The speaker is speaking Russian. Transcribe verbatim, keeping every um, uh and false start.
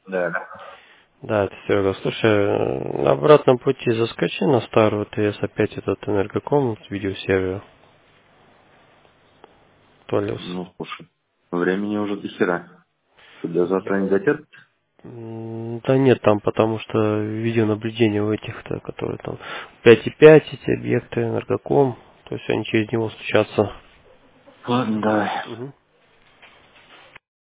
Да, да. Да, это Серега. Слушай, на обратном пути заскочи на старую ТС опять этот энергоком видеосервер. Толиус. Ну, слушай, времени уже до хера. Что, до завтра не дотерпит? М, Да нет, там потому что видеонаблюдение у этих-то, которые там пять и пять, эти объекты, энергоком, то есть они через него стучатся. Ладно, давай. Мгм.